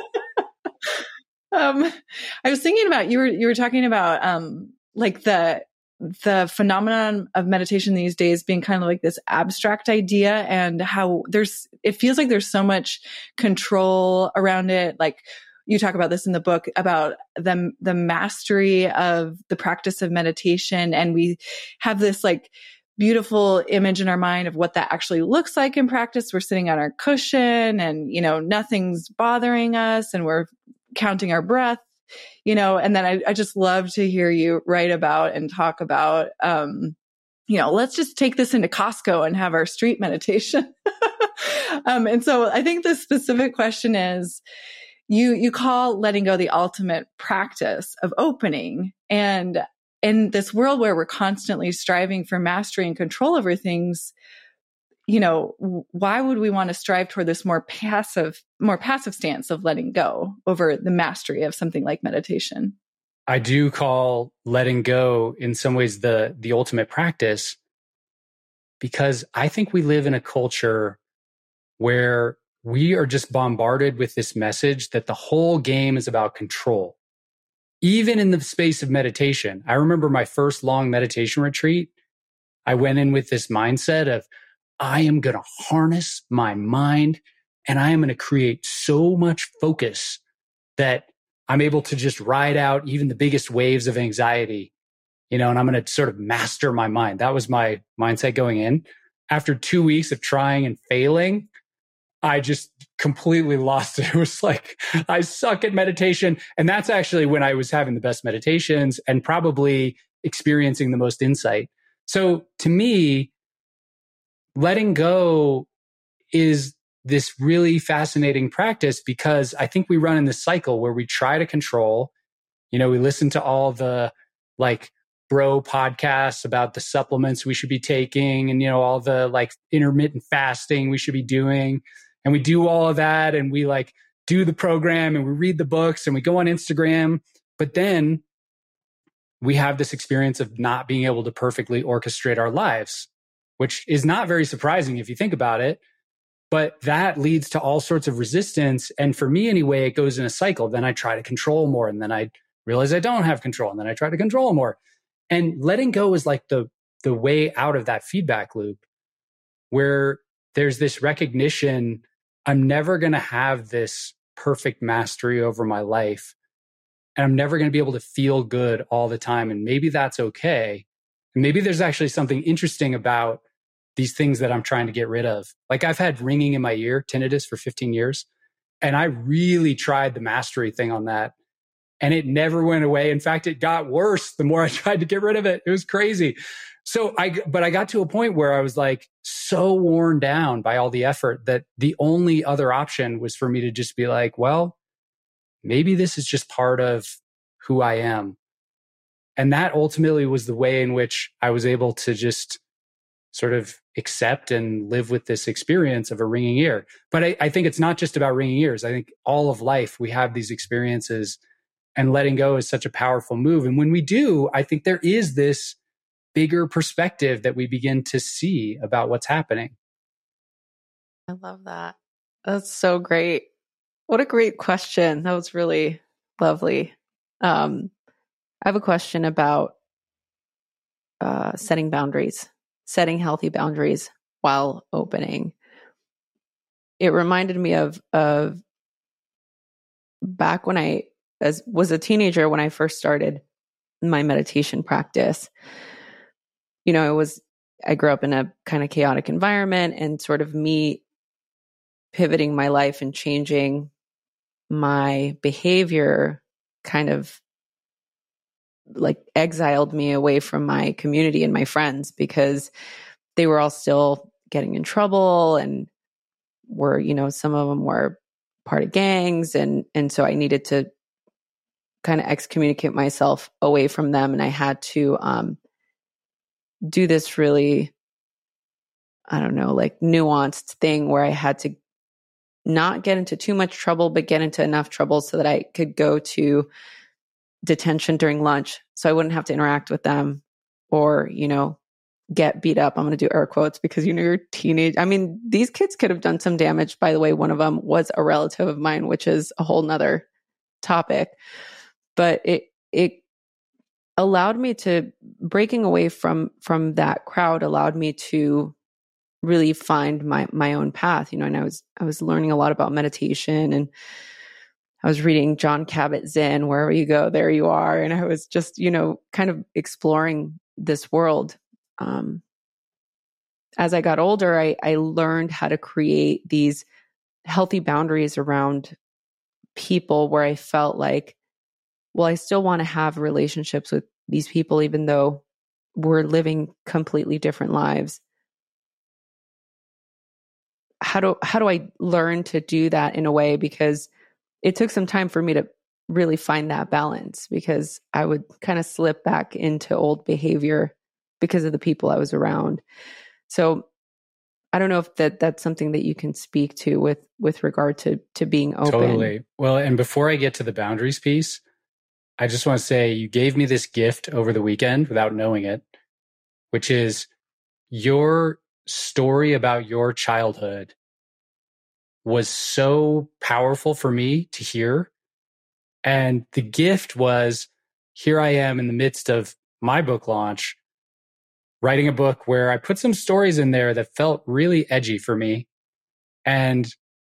um, I was thinking about, you were, you were talking about, um, like the, the phenomenon of meditation these days being kind of like this abstract idea, and how there's, it feels like there's so much control around it. Like you talk about this in the book about the, the mastery of the practice of meditation. And we have this like beautiful image in our mind of what that actually looks like in practice. We're sitting on our cushion and, you know, nothing's bothering us and we're counting our breath, you know, and then I, I just love to hear you write about and talk about, um, you know, let's just take this into Costco and have our street meditation. um, and so I think the specific question is, you, you call letting go the ultimate practice of opening. And in this world where we're constantly striving for mastery and control over things, you know, why would we want to strive toward this more passive, more passive stance of letting go over the mastery of something like meditation? I do call letting go in some ways the, the ultimate practice, because I think we live in a culture where we are just bombarded with this message that the whole game is about control. Even in the space of meditation, I remember my first long meditation retreat. I went in with this mindset of, I am going to harness my mind and I am going to create so much focus that I'm able to just ride out even the biggest waves of anxiety, you know, and I'm going to sort of master my mind. That was my mindset going in. After two weeks of trying and failing, I just completely lost it. It was like, I suck at meditation. And that's actually when I was having the best meditations and probably experiencing the most insight. So to me, letting go is this really fascinating practice because I think we run in this cycle where we try to control, you know, we listen to all the like bro podcasts about the supplements we should be taking and, you know, all the like intermittent fasting we should be doing. And we do all of that and we like do the program and we read the books and we go on Instagram. But then we have this experience of not being able to perfectly orchestrate our lives, which is not very surprising if you think about it. But that leads to all sorts of resistance. And for me anyway, it goes in a cycle. Then I try to control more and then I realize I don't have control and then I try to control more. And letting go is like the, the way out of that feedback loop where there's this recognition, I'm never going to have this perfect mastery over my life. And I'm never going to be able to feel good all the time. And maybe that's okay. And maybe there's actually something interesting about these things that I'm trying to get rid of. Like I've had ringing in my ear, tinnitus for fifteen years. And I really tried the mastery thing on that. And it never went away. In fact, it got worse the more I tried to get rid of it. It was crazy. So I, but I got to a point where I was like so worn down by all the effort that the only other option was for me to just be like, well, maybe this is just part of who I am. And that ultimately was the way in which I was able to just sort of accept and live with this experience of a ringing ear. But I, I think it's not just about ringing ears. I think all of life, we have these experiences and letting go is such a powerful move. And when we do, I think there is this bigger perspective that we begin to see about what's happening. I love that. That's so great. What a great question. That was really lovely. Um, I have a question about uh, setting boundaries, setting healthy boundaries while opening. It reminded me of of back when I as was a teenager when I first started my meditation practice. You know, it was I grew up in a kind of chaotic environment, and sort of me pivoting my life and changing my behavior kind of like exiled me away from my community and my friends because they were all still getting in trouble and were, you know, some of them were part of gangs. And, and so I needed to kind of excommunicate myself away from them. And I had to um, do this really, I don't know, like nuanced thing where I had to not get into too much trouble, but get into enough trouble so that I could go to detention during lunch so I wouldn't have to interact with them or, you know, get beat up. I'm going to do air quotes because, you know, you're teenage. I mean, these kids could have done some damage. By the way, one of them was a relative of mine, which is a whole nother topic. But it, it allowed me to, breaking away from, from that crowd allowed me to really find my, my own path, you know, and I was, I was learning a lot about meditation, and I was reading Jon Kabat-Zinn, wherever you go, there you are. And I was just, you know, kind of exploring this world. Um, as I got older, I, I learned how to create these healthy boundaries around people where I felt like, well, I still want to have relationships with these people, even though we're living completely different lives. How do, how do I learn to do that in a way? Because it took some time for me to really find that balance, because I would kind of slip back into old behavior because of the people I was around. So I don't know if that that's something that you can speak to with, with regard to, to being open. Totally. Well, and before I get to the boundaries piece, I just want to say you gave me this gift over the weekend without knowing it, which is your story about your childhood was so powerful for me to hear. And the gift was, here I am in the midst of my book launch, writing a book where I put some stories in there that felt really edgy for me. And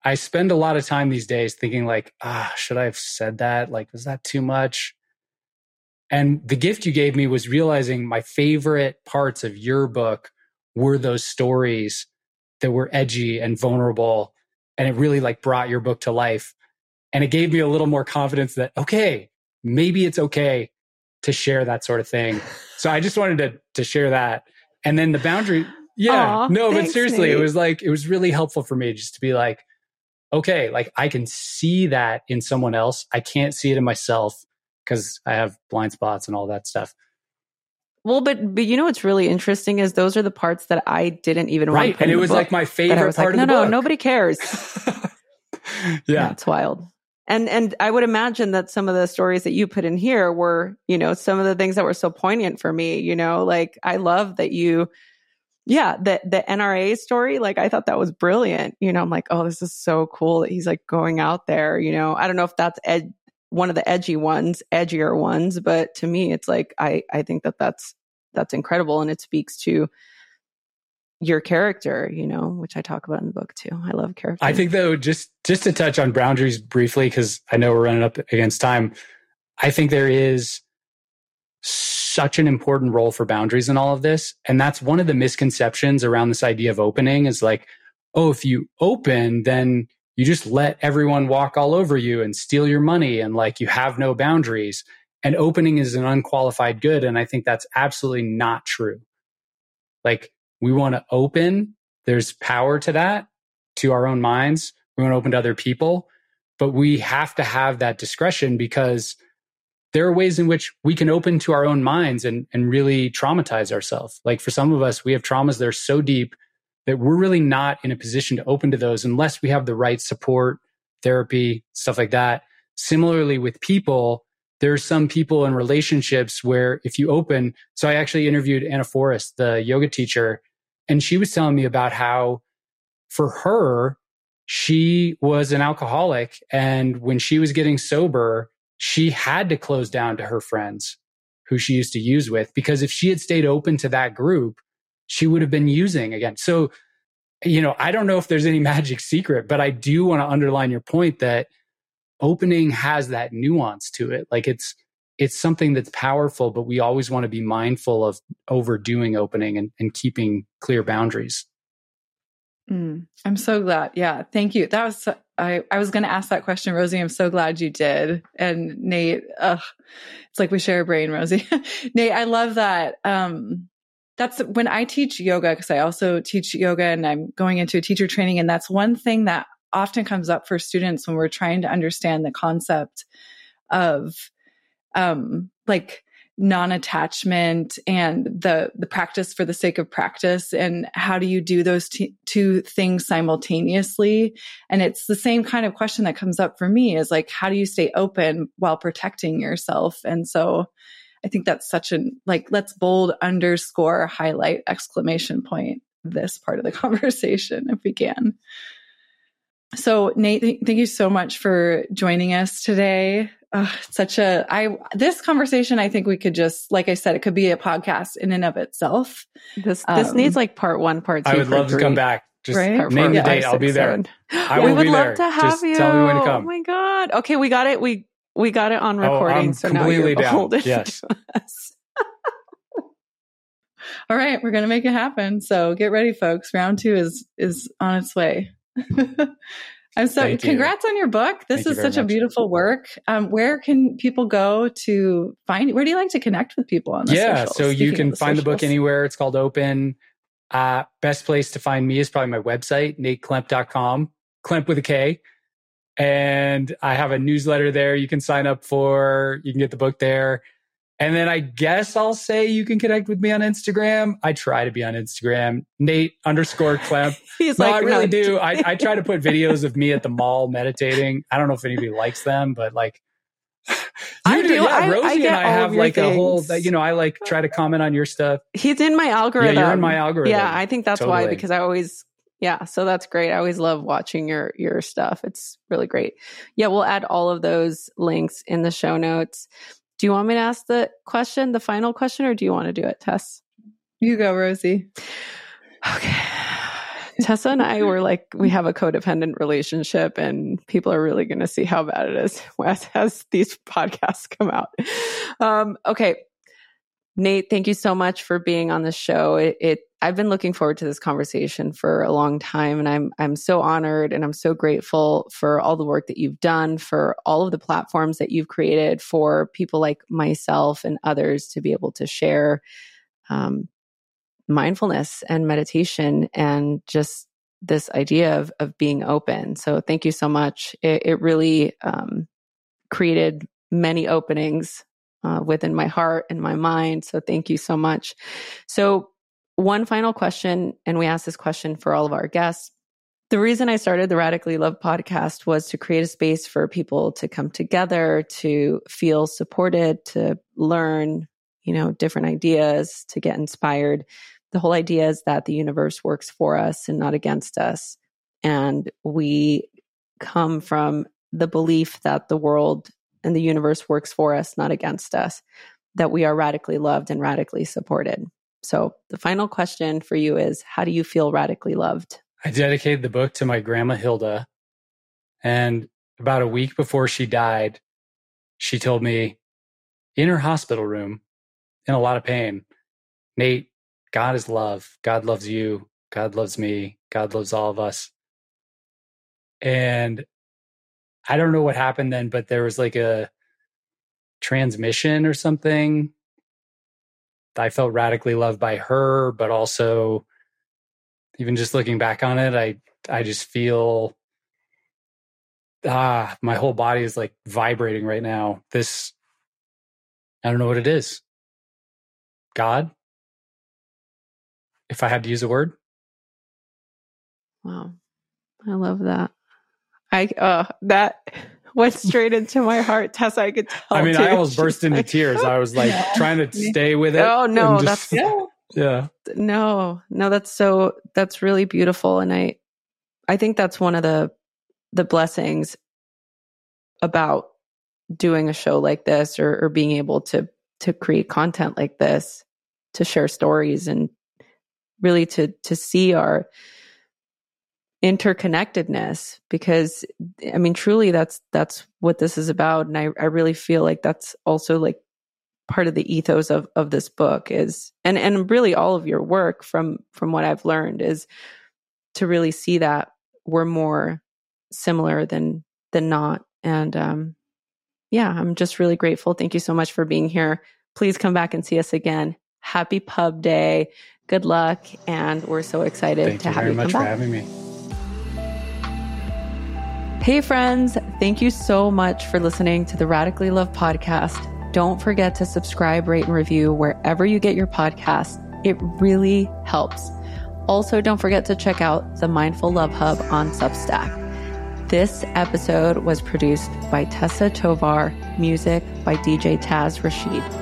I spend a lot of time these days thinking like, ah, should I have said that? Like, was that too much? And the gift you gave me was realizing my favorite parts of your book were those stories that were edgy and vulnerable. And it really like brought your book to life. And it gave me a little more confidence that, okay, maybe it's okay to share that sort of thing. So I just wanted to, to share that. And then the boundary. Yeah, Aw, no, thanks, but seriously, Nate. it was like, it was really helpful for me just to be like, okay, like I can see that in someone else. I can't see it in myself because I have blind spots and all that stuff. Well, but but you know what's really interesting is those are the parts that I didn't even want Right. to put And in it the was book, like my that I favorite was part like, of no, the no, book. nobody cares. yeah. Yeah, it's wild. And and I would imagine that some of the stories that you put in here were, you know, some of the things that were so poignant for me, you know, like I love that you, yeah, the, the N R A story, like I thought that was brilliant. You know, I'm like, oh, this is so cool that he's like going out there, you know, I don't know if that's ed- one of the edgy ones, edgier ones, but to me, it's like, I, I think that that's, that's incredible. And it speaks to your character, you know, which I talk about in the book too. I love character. I think though, just, just to touch on boundaries briefly, because I know we're running up against time. I think there is such an important role for boundaries in all of this. And that's one of the misconceptions around this idea of opening is like, oh, if you open, then you just let everyone walk all over you and steal your money and like you have no boundaries. And opening is an unqualified good. And I think that's absolutely not true. Like we want to open, there's power to that, to our own minds. We want to open to other people, but we have to have that discretion because there are ways in which we can open to our own minds and, and really traumatize ourselves. Like for some of us, we have traumas that are so deep that we're really not in a position to open to those unless we have the right support, therapy, stuff like that. Similarly with people, there are some people in relationships where if you open, so I actually interviewed Anna Forrest, the yoga teacher, and she was telling me about how for her, she was an alcoholic. And when she was getting sober, she had to close down to her friends who she used to use with, because if she had stayed open to that group, she would have been using again. So, you know, I don't know if there's any magic secret, but I do want to underline your point that opening has that nuance to it. Like it's, it's something that's powerful, but we always want to be mindful of overdoing opening and, and keeping clear boundaries. Mm, I'm so glad. Yeah. Thank you. That was, I, I was going to ask that question, Rosie. I'm so glad you did. And Nate, ugh, it's like we share a brain, Rosie. Nate, I love that. Um, that's when I teach yoga, because I also teach yoga and I'm going into a teacher training. And that's one thing that often comes up for students when we're trying to understand the concept of, um, like, non-attachment and the the practice for the sake of practice, and how do you do those t- two things simultaneously? And it's the same kind of question that comes up for me, is like, how do you stay open while protecting yourself? And so I think that's such an, like, let's bold underscore highlight exclamation point this part of the conversation if we can. So Nate, th- thank you so much for joining us today. Uh, such a, I, this conversation, I think we could just, like I said, it could be a podcast in and of itself. This, this Um, needs like part one, part two. I would part love three. to come back. Just Right? Part name four, the five, date. I'll be six, there. seven. I we will would be love there. to have Just you. tell me when to Oh come. my God. Okay. We got it. We, we got it on recording. Oh, I'm so now completely you're down. beholden Yes. to us. All right, we're going to make it happen. So get ready, folks. Round two is, is on its way. I'm so Thank you. congrats on your book. This Thank you is very such a much. beautiful work. Um, where can people go to find, where do you like to connect with people on the Yeah. socials? So you Speaking can of the find the book socials. anywhere. It's called Open. Uh, best place to find me is probably my website, nate klemp dot com, Klemp with a K. And I have a newsletter there you can sign up for. You can get the book there. And then I guess I'll say you can connect with me on Instagram. I try to be on Instagram, Nate underscore Klemp. He's No, like, I really no. do. I, I try to put videos of me at the mall meditating. I don't know if anybody likes them, but like, you I do. Yeah, I- Rosie I get and I all of have your like a whole, things. you know, I like try to comment on your stuff. He's in my algorithm. Yeah, you're in my algorithm. Yeah, I think that's why, Totally. because I always, yeah, so that's great. I always love watching your your stuff. It's really great. Yeah, we'll add all of those links in the show notes. Do you want me to ask the question, the final question, or do you want to do it, Tess? You go, Rosie. Okay. Tessa and I were like, we have a codependent relationship, and people are really going to see how bad it is as, as these podcasts come out. Um, okay. Nate, thank you so much for being on the show. It, it I've been looking forward to this conversation for a long time, and I'm I'm so honored and I'm so grateful for all the work that you've done, for all of the platforms that you've created for people like myself and others to be able to share um, mindfulness and meditation and just this idea of of being open. So thank you so much. It, it really um, created many openings Uh, within my heart and my mind. So thank you so much. So one final question, and we ask this question for all of our guests. The reason I started the Radically Love podcast was to create a space for people to come together, to feel supported, to learn, you know, different ideas, to get inspired. The whole idea is that the universe works for us and not against us. And we come from the belief that the world and the universe works for us, not against us, that we are radically loved and radically supported. So the final question for you is, how do you feel radically loved? I dedicated the book to my grandma, Hilda. And about a week before she died, she told me in her hospital room, in a lot of pain, Nate, God is love. God loves you. God loves me. God loves all of us. And I don't know what happened then, but there was like a transmission or something. I felt radically loved by her, but also even just looking back on it, I I just feel ah, my whole body is like vibrating right now. This, I don't know what it is. God, if I had to use a word. Wow. I love that. I uh that went straight into my heart, Tessa. I could tell. I mean, too. I almost burst into tears. I was like Yeah. trying to stay with it. Oh no, just, that's Yeah. yeah. no, no. That's so. That's really beautiful, and I, I think that's one of the, the blessings about doing a show like this, or, or being able to to create content like this, to share stories, and really to to see our interconnectedness, because I mean, truly that's, that's what this is about. And I, I really feel like that's also like part of the ethos of, of this book is, and, and really all of your work from, from what I've learned is to really see that we're more similar than, than not. And, um, yeah, I'm just really grateful. Thank you so much for being here. Please come back and see us again. Happy Pub Day. Good luck. And we're so excited Thank to you have very you come much back. for having me. Hey friends, thank you so much for listening to the Radically Love podcast. Don't forget to subscribe, rate, and review wherever you get your podcasts. It really helps. Also, don't forget to check out the Mindful Love Hub on Substack. This episode was produced by Tessa Tovar, music by D J Taz Rashid.